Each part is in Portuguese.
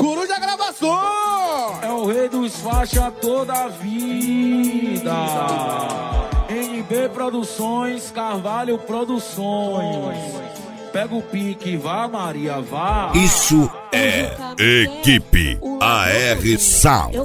Coruja Gravação! É o rei dos faixa toda a vida. NB Produções, Carvalho Produções. Pega o pique, vá Maria, vá. Isso é Equipe AR Sound.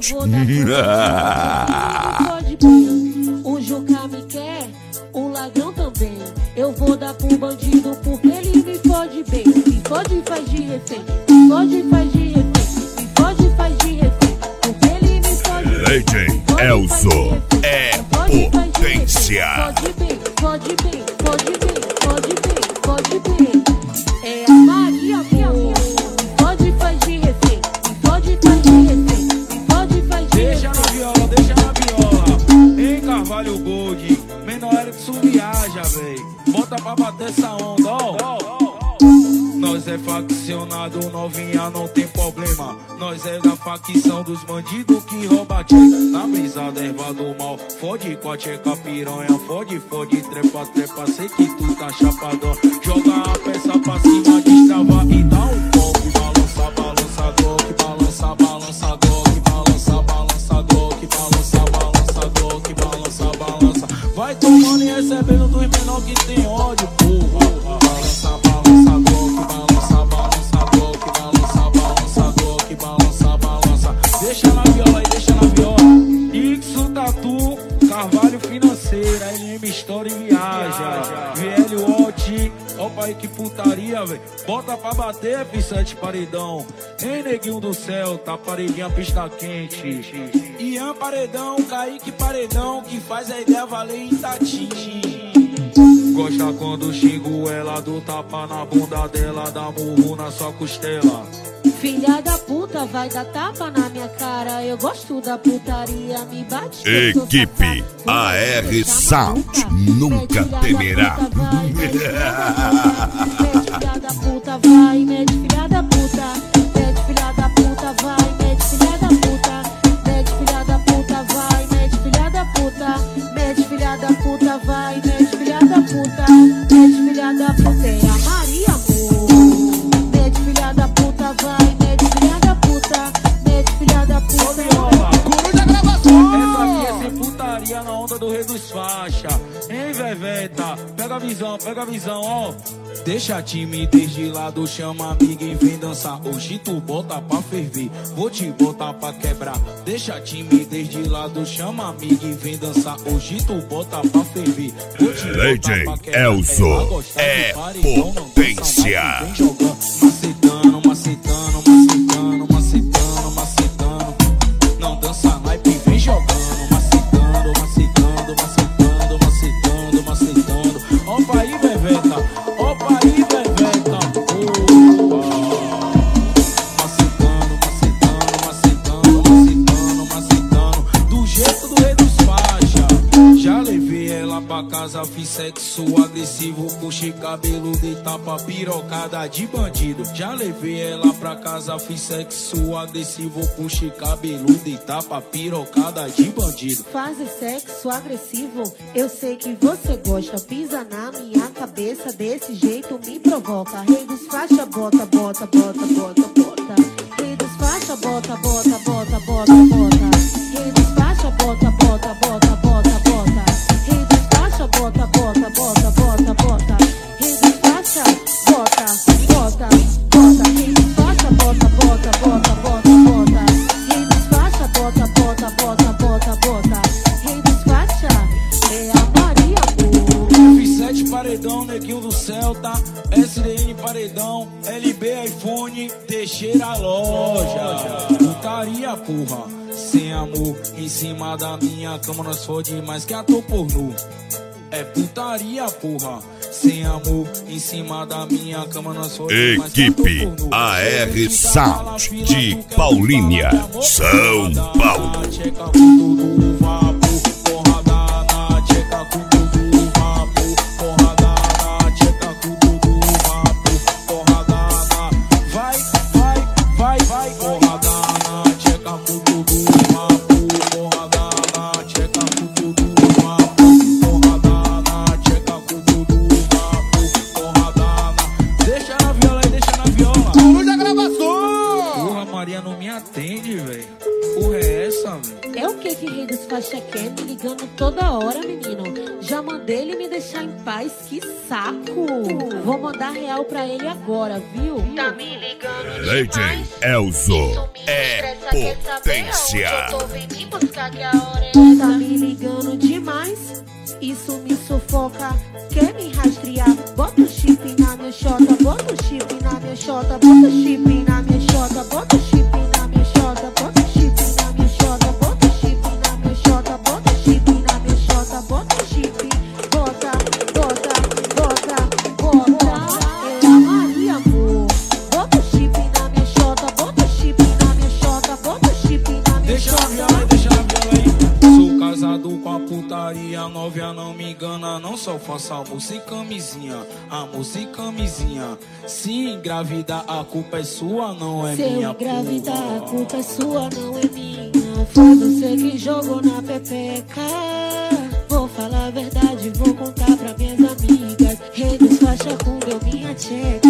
O Juca me quer, o ladrão também. Eu vou dar pro bandido porque ele me fode bem. Me fode e faz de refém, me fode e faz de refém, me fode e faz de refém, porque ele me fode bem. Legend Elzo é potência. Fode bem, fode bem, fode bem, fode bem, fode bem. É a Maria, amor. Me fode e faz de refém, me fode e faz de refém, me fode e faz de refém. Deixa na viola, deixa na viola. Em Carvalho Gold, menor Erickson viaja, véi. Bota pra bater essa onda, ó. Nós é faccionado, novinha, não tem problema. Nós é da facção dos bandidos que rouba tcheca. Na brisada, erva do mal. Fode com a tcheca piranha. Fode, fode, trepa, trepa. Sei que tu tá chapadão. Joga a peça pra cima, destrava e dá um golpe. Balança, balança, glock. Balança, balança, glock. Balança, balança, glock. Balança, balança, glock. Balança, balança. Vai tomando e recebendo dos menor que tem ódio, porra. Balança, balança, glock. Balança, balança, glock. Balança, balança, glock. Balança, balança. Deixa na viola e deixa na viola. Ixo Tatu, Carvalho Financeira, LM Story viaja. VL Watch, opa aí que putaria, velho. Bota pra bater, P7 paredão. Ei, neguinho do céu, tá paredinha, pista quente. Ian paredão, Kaique paredão, que faz a ideia valer em Itatim. Gosta quando xingo ela, do tapa na bunda dela, dá murro na sua costela. Filha da puta, vai dar tapa na minha cara. Eu gosto da putaria, me bate. Equipe AR Sound nunca temerá. Mete filha da puta, vai, mete filha da puta. Mete filha da puta, vai, mete filha da puta. Mete filha da puta, vai, mete filha da puta. Mete filha da puta, vai, mete filha da puta. Mete filha da puta, é a Maria, amor. Mete filha da puta, vai, mete filha da puta. Mete filha da puta. Coruja Gravação! Essa aqui é sem putaria na onda do rei dos faixa. Hein, Veveta? Pega a visão, ó. Deixa a timidez de lado, chama amiga e vem dançar. Hoje tu bota pra ferver, vou te botar pra quebrar. Deixa a timidez de lado, chama amiga e vem dançar. Hoje tu bota pra ferver, vou te botar pra Legend quebrar. Elzo é potência. Vem jogando, macetando, macetando, macetando, macetando, macetando. Não dança naipe, vem jogando, macetando, macetando, macetando, macetando, macetando. Opa aí, Veveta, opa aí, Veveta. Macetando, macetando, macetando, macetando, macetando. Do jeito do rei dos faixa. Já levei ela pra casa, fiz sexo agressivo, puxei cabelo de tapa, pirocada de bandido. Já levei ela pra casa, fiz sexo agressivo, puxei cabelo de tapa, pirocada de bandido. Fazer sexo agressivo, eu sei que você gosta. Pisa na minha cabeça, desse jeito me provoca. Rei dos faixa, bota, bota, bota, bota, bota. Rei dos faixa, bota, bota, bota, bota, bota. Rei dos faixa, bota, bota, bota, bota, bota. Rei dos faixa, bota, bota, bota, bota, bota. Rei dos faixa, bota, bota, bota. Rei dos faixa, bota, bota, bota, bota, bota. Rei dos faixa, bota, bota, bota, bota, bota. Rei dos faixa, é a Maria, amor. F7 paredão, neguinho do Celta, SDN paredão, LB iPhone, Teixeira loja. Putaria, porra. Sem amor, em cima da minha cama nós fode mais que ator pornô. É putaria, porra. Sem amor, em cima da minha cama nós fode mais que ator Equipe pornô. AR Sound de Paulínia, São Paulo. Tcheca com tudo vapor, porrada na tcheca com tudo vapor, porrada na tcheca com tudo vapor, porrada na. Vai, vai, vai, vai, porrada na tcheca com tudo vapor, porrada na tcheca com tudo vapor, porrada na tcheca com tudo vapor, porrada na. Deixa na viola e deixa na viola. Coruja Gravação! Porra, Maria. putaria não me atende, velho. Porra é essa, velho? É o que rei dos faixa quer? Me ligando toda hora, menino. Já mandei ele me deixar em paz, que saco. Vou mandar real pra ele agora, viu? Tá me ligando Lady demais. Elzo é potência. Tá me ligando demais, isso me sufoca. Quer me rastrear? Bota o chip na minha xota, bota o chip na minha xota, bota o chip na minha xota, bota o chip na minha xota, bota o chip na minha xota, bota o chip na minha xota, bota o chip na minha xota, bota o chip, bota. Eu amaria, amor. Bota o chip na minha xota, bota o chip na minha xota, bota o chip na minha Deixa a xota. viola aí. Sou casado com a putaria, novinha não me engana, não só faço almoço e camisinha, almoço e camisinha. Se engravidar a culpa é sua, não é Se eu minha. engravidar, a porra. culpa é sua, não é minha. Foi você que jogou na pepeca. Vou falar a verdade, vou contar pra minhas amigas. Rei dos faixa com deu minha tcheca.